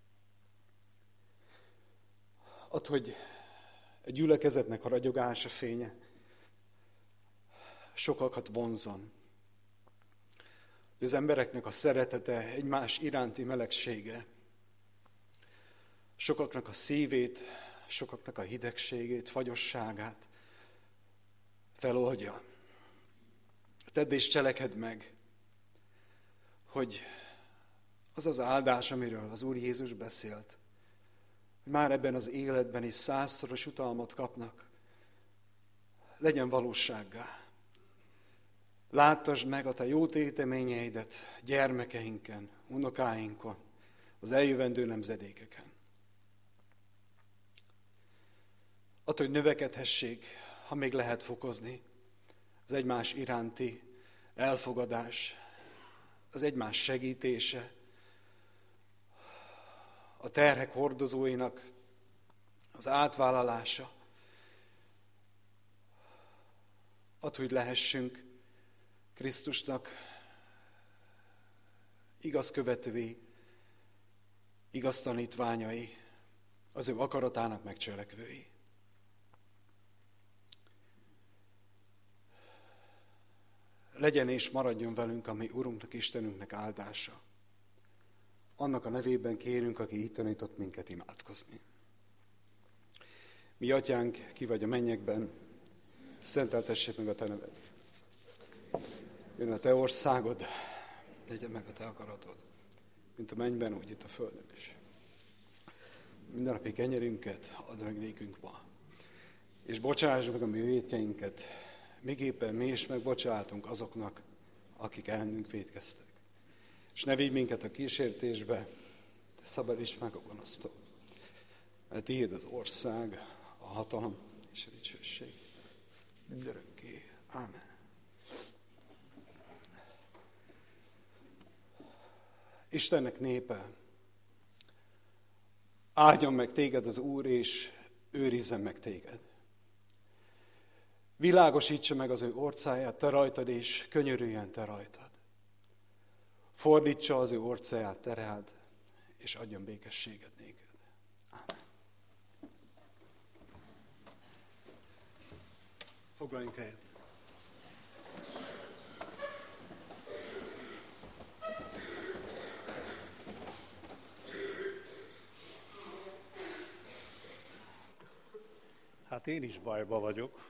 Add, hogy a gyülekezetnek a ragyogása fénye sokakat vonzzon. Az embereknek a szeretete, egymás iránti melegsége, sokaknak a szívét, sokaknak a hidegségét, fagyosságát feloldja. Tedd és cselekedd meg, hogy az az áldás, amiről az Úr Jézus beszélt, már ebben az életben is százszoros utalmat kapnak, legyen valósággá. Láttasd meg a te jó téteményeidet gyermekeinken, unokáinkon, az eljövendő nemzedékeken. Add, hogy növekedhessék, ha még lehet fokozni, az egymás iránti elfogadás, az egymás segítése, a terhek hordozóinak az átvállalása. Add, hogy lehessünk Krisztusnak igaz követői, igaz tanítványai, az ő akaratának megcselekvői. Legyen és maradjon velünk a mi Urunknak, Istenünknek áldása. Annak a nevében kérünk, aki így tanított minket imádkozni. Mi atyánk, ki vagy a mennyekben, szenteltessék meg a te neved. Jön a te országod, legyen meg a te akaratod, mint a mennyben, úgy itt a földön is. Mindennapi kenyerünket add meg nékünk ma, és bocsáss meg a mi vétkeinket, miképpen mi is megbocsátunk azoknak, akik ellenünk vétkeztek. És ne vigy minket a kísértésbe, de szabadíts meg a gonosztól. Mert tiéd az ország, a hatalom és a dicsőség mindörökké. Ámen. Istennek népe, áldjon meg téged az Úr, és őrizzen meg téged. Világosítsa meg az ő orcáját te rajtad, és könyörüljen te rajtad. Fordítsa az ő orcáját te rád, és adjon békességet néked. Ámen. Foglaljunk helyet. Hát én is bajba vagyok.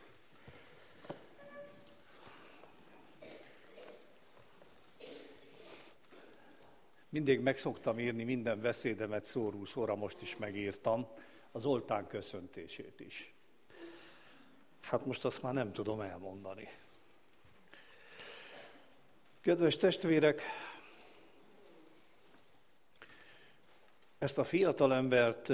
Mindig meg szoktam írni minden beszédemet szóról szóra, most is megírtam, az oltán köszöntését is. Hát most azt már nem tudom elmondani. Kedves testvérek, ezt a fiatalembert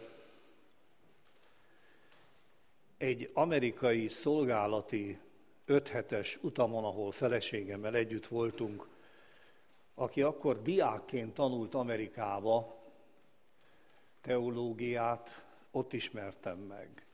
egy amerikai szolgálati öthetes utamon, ahol feleségemmel együtt voltunk, aki akkor diákként tanult Amerikába teológiát, ott ismertem meg.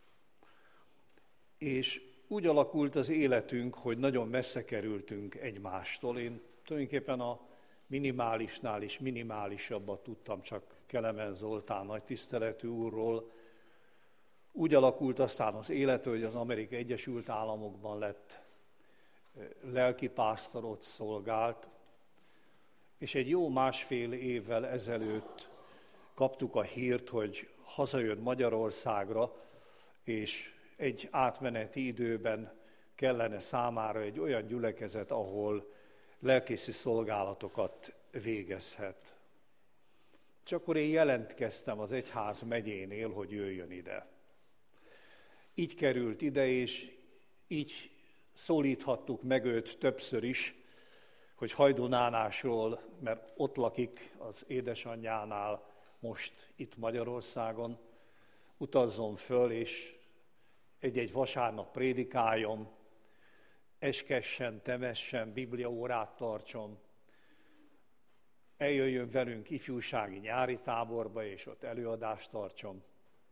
És úgy alakult az életünk, hogy nagyon messze kerültünk egymástól. Én tulajdonképpen a minimálisnál is minimálisabbat tudtam csak Kelemen Zoltán nagy tiszteletű úrról. Úgy alakult aztán az élete, hogy az Amerikai Egyesült Államokban lett lelkipásztor, ott szolgált, és egy jó másfél évvel ezelőtt kaptuk a hírt, hogy hazajön Magyarországra, és egy átmeneti időben kellene számára egy olyan gyülekezet, ahol lelkészi szolgálatokat végezhet. És akkor én jelentkeztem az egyház megyénél, hogy jöjjön ide. Így került ide, és így szólíthattuk meg őt többször is, hogy Hajdunánásról, mert ott lakik az édesanyjánál most itt Magyarországon, utazzon föl, és egy-egy vasárnap prédikáljon, eskessen, temessen, bibliaórát tartson, eljöjjön velünk ifjúsági nyári táborba, és ott előadást tartson.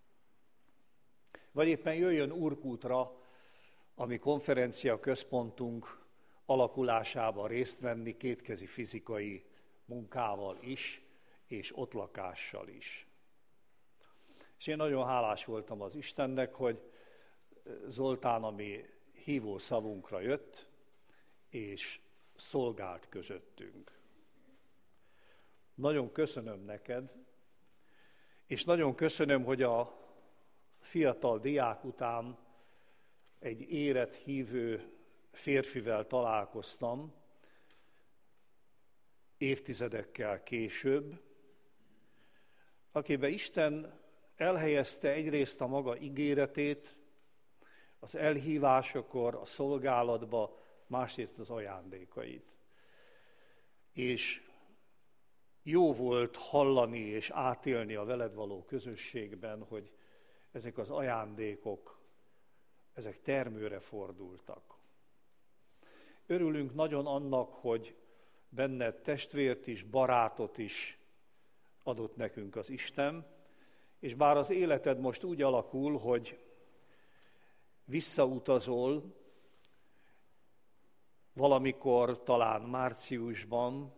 Vagy éppen jöjjön Urkútra, ami konferencia központunk alakulásában részt venni, kétkezi fizikai munkával is, és ott lakással is. És én nagyon hálás voltam az Istennek, hogy Zoltán a mi hívó szavunkra jött, és szolgált közöttünk. Nagyon köszönöm neked, és nagyon köszönöm, hogy a fiatal diák után egy érett hívő férfivel találkoztam, évtizedekkel később, akiben Isten elhelyezte egyrészt a maga ígéretét, az elhívásakor, a szolgálatba, másrészt az ajándékait. És jó volt hallani és átélni a veled való közösségben, hogy ezek az ajándékok, ezek termőre fordultak. Örülünk nagyon annak, hogy benned testvért is, barátot is adott nekünk az Isten, és bár az életed most úgy alakul, hogy visszautazol, valamikor talán márciusban,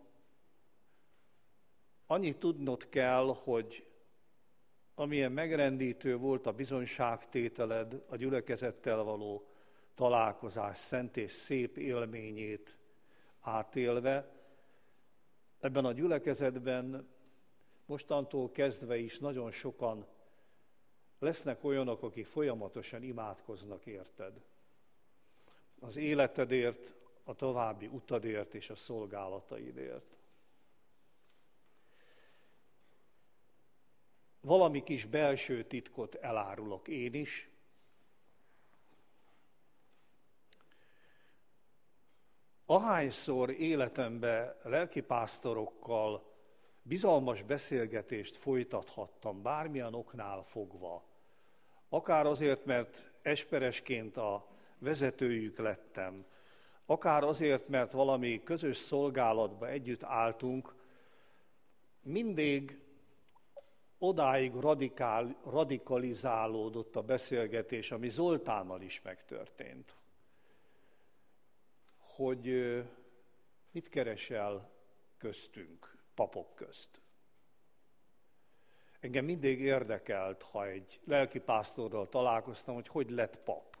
annyit tudnod kell, hogy amilyen megrendítő volt a bizonyságtételed, a gyülekezettel való találkozás szent és szép élményét átélve, ebben a gyülekezetben mostantól kezdve is nagyon sokan lesznek olyanok, akik folyamatosan imádkoznak érted. Az életedért, a további utadért és a szolgálataidért. Valami kis belső titkot elárulok én is. Ahányszor életemben lelkipásztorokkal bizalmas beszélgetést folytathattam, bármilyen oknál fogva, akár azért, mert esperesként a vezetőjük lettem, akár azért, mert valami közös szolgálatba együtt álltunk, mindig odáig radikál, radikalizálódott a beszélgetés, ami Zoltánnal is megtörtént. Hogy mit keresel köztünk, papok közt. Engem mindig érdekelt, ha egy lelkipásztorral találkoztam, hogy hogy lett pap.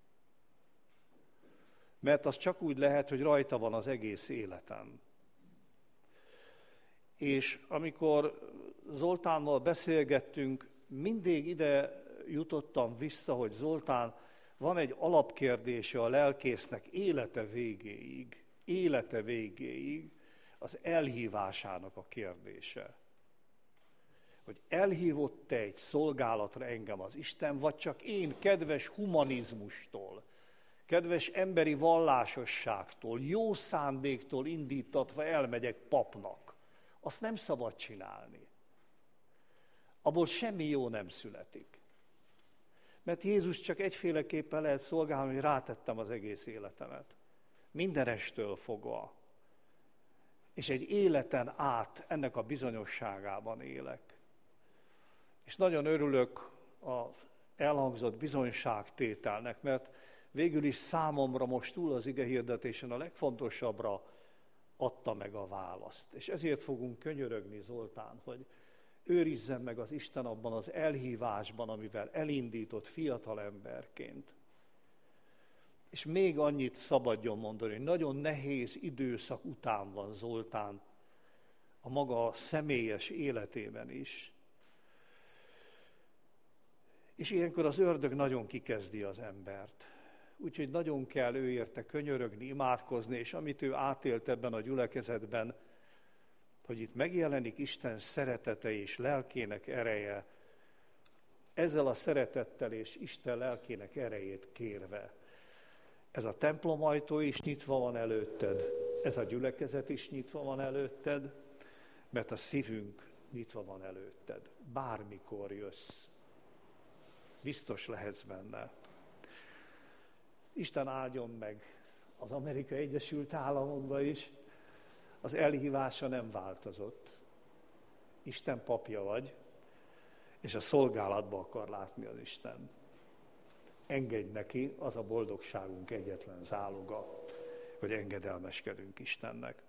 Mert az csak úgy lehet, hogy rajta van az egész életem. És amikor Zoltánnal beszélgettünk, mindig ide jutottam vissza, hogy Zoltán, van egy alapkérdése a lelkésznek élete végéig, élete végéig az elhívásának a kérdése. Hogy elhívott-e egy szolgálatra engem az Isten, vagy csak én kedves humanizmustól, kedves emberi vallásosságtól, jó szándéktól indítatva elmegyek papnak. Azt nem szabad csinálni. Abból semmi jó nem születik. Mert Jézus csak egyféleképpen lehet szolgálni, hogy rátettem az egész életemet. Mindenestől fogva. És egy életen át ennek a bizonyosságában élek. És nagyon örülök az elhangzott bizonyságtételnek, mert végül is számomra most túl az igehirdetésen a legfontosabbra adta meg a választ. És ezért fogunk könyörögni, Zoltán, hogy őrizzen meg az Isten abban az elhívásban, amivel elindított fiatal emberként. És még annyit szabadjon mondani, hogy nagyon nehéz időszak után van Zoltán a maga személyes életében is. És ilyenkor az ördög nagyon kikezdi az embert. Úgyhogy nagyon kell ő érte könyörögni, imádkozni, és amit ő átélt ebben a gyülekezetben, hogy itt megjelenik Isten szeretete és lelkének ereje, ezzel a szeretettel és Isten lelkének erejét kérve. Ez a templom ajtó is nyitva van előtted, ez a gyülekezet is nyitva van előtted, mert a szívünk nyitva van előtted. Bármikor jössz, biztos lehetsz benne. Isten áldjon meg az Amerikai Egyesült Államokba is, az elhívása nem változott. Isten papja vagy, és a szolgálatba akar látni az Isten. Engedj neki, az a boldogságunk egyetlen záloga, hogy engedelmeskedünk Istennek.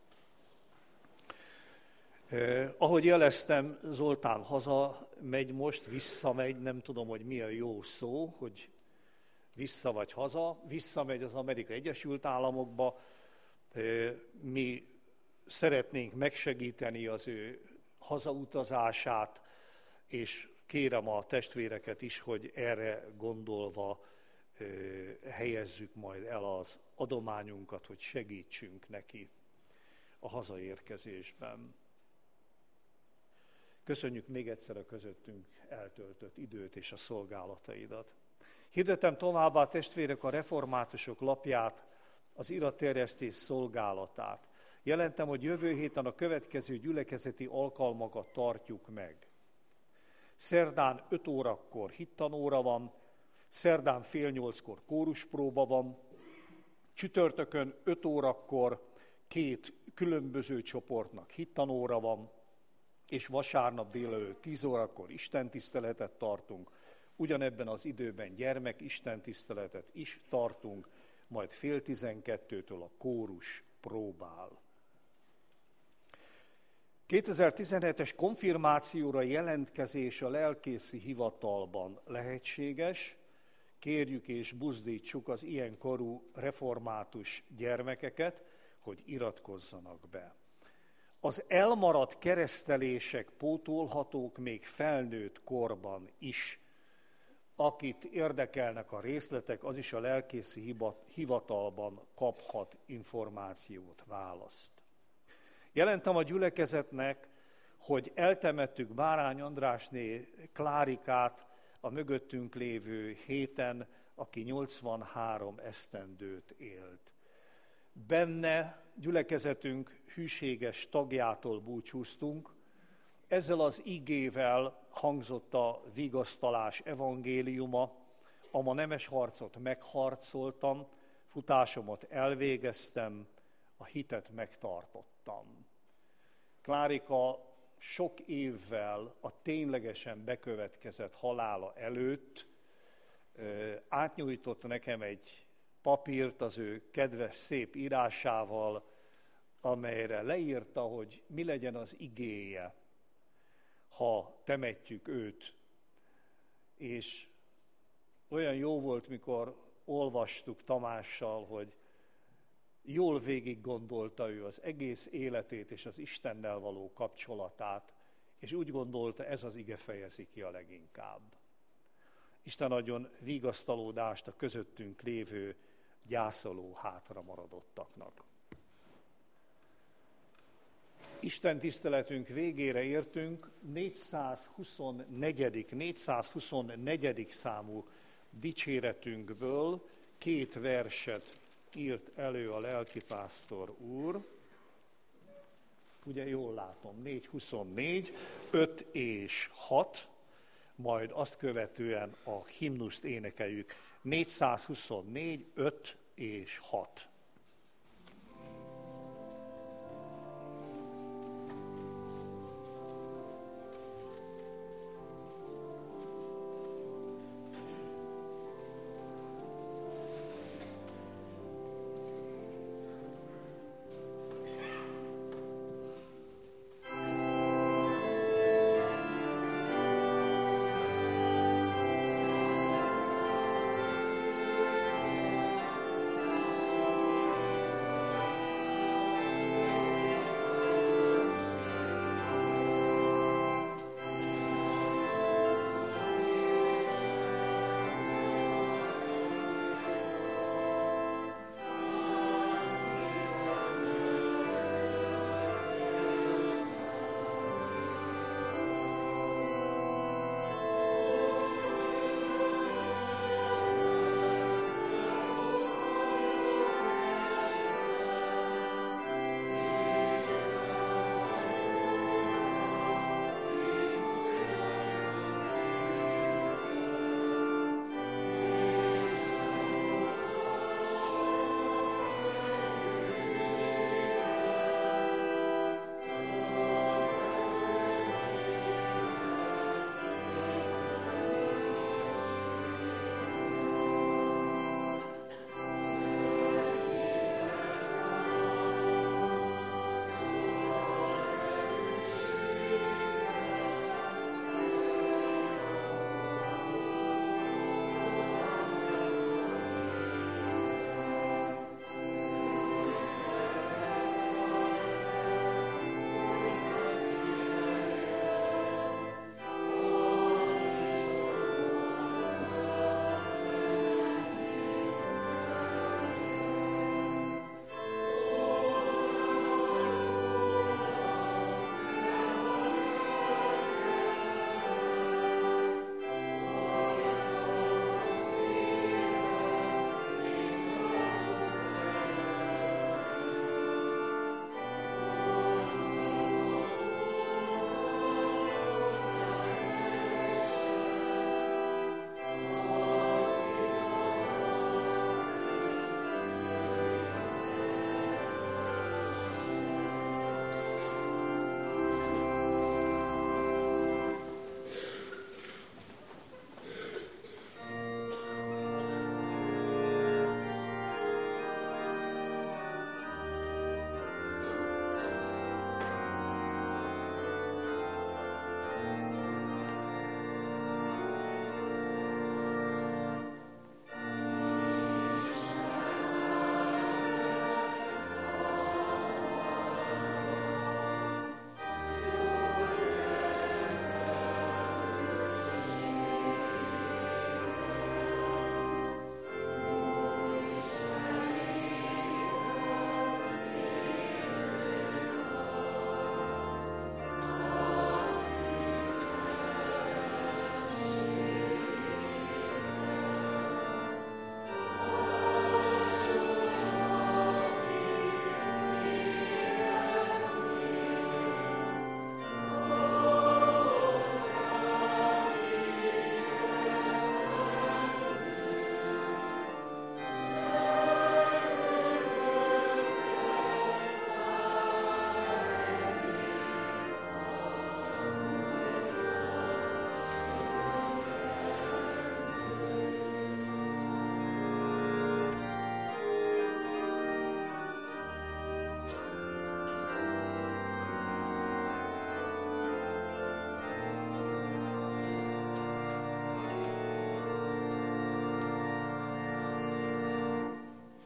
Eh, ahogy jeleztem, Zoltán haza megy most, visszamegy, nem tudom, hogy mi a jó szó, hogy vissza vagy haza, visszamegy az Amerikai Egyesült Államokba. Eh, mi szeretnénk megsegíteni az ő hazautazását, és kérem a testvéreket is, hogy erre gondolva ö, helyezzük majd el az adományunkat, hogy segítsünk neki a hazaérkezésben. Köszönjük még egyszer a közöttünk eltöltött időt és a szolgálataidat. Hirdetem továbbá, testvérek, a reformátusok lapját, az iratterjesztés szolgálatát. Jelentem, hogy jövő héten a következő gyülekezeti alkalmakat tartjuk meg. Szerdán öt órakor hittanóra van, szerdán fél nyolckor kóruspróba van, csütörtökön öt órakor két különböző csoportnak hittanóra van, és vasárnap délelőtt tíz órakor istentiszteletet tartunk, ugyanebben az időben gyermek istentiszteletet is tartunk, majd fél tizenkettőtől a kórus próbál. kétezer-tizenhetes konfirmációra jelentkezés a lelkészi hivatalban lehetséges. Kérjük és buzdítsuk az ilyen korú református gyermekeket, hogy iratkozzanak be. Az elmaradt keresztelések pótolhatók még felnőtt korban is. Akit érdekelnek a részletek, az is a lelkészi hivatalban kaphat információt, választ. Jelentem a gyülekezetnek, hogy eltemettük Bárány Andrásné Klárikát a mögöttünk lévő héten, aki nyolcvanhárom esztendőt élt. Benne gyülekezetünk hűséges tagjától búcsúztunk, ezzel az igével hangzott a vigasztalás evangéliuma, a nemes harcot megharcoltam, futásomat elvégeztem, a hitet megtartottam. Klárika sok évvel a ténylegesen bekövetkezett halála előtt átnyújtott nekem egy papírt az ő kedves, szép írásával, amelyre leírta, hogy mi legyen az igéje, ha temetjük őt. És olyan jó volt, mikor olvastuk Tamással, hogy jól végig gondolta ő az egész életét és az Istennel való kapcsolatát, és úgy gondolta, ez az ige fejezi ki a leginkább. Isten adjon vigasztalódást a közöttünk lévő gyászoló hátra maradottaknak. Isten tiszteletünk végére értünk, négyszázhuszonnegyedik négyszázhuszonnegyedik számú dicséretünkből két verset írt elő a lelkipásztor úr. Ugye jól látom, négy huszonnégy, öt és hat, majd azt követően a himnuszt énekeljük. négyszázhuszonnégy, öt és hat.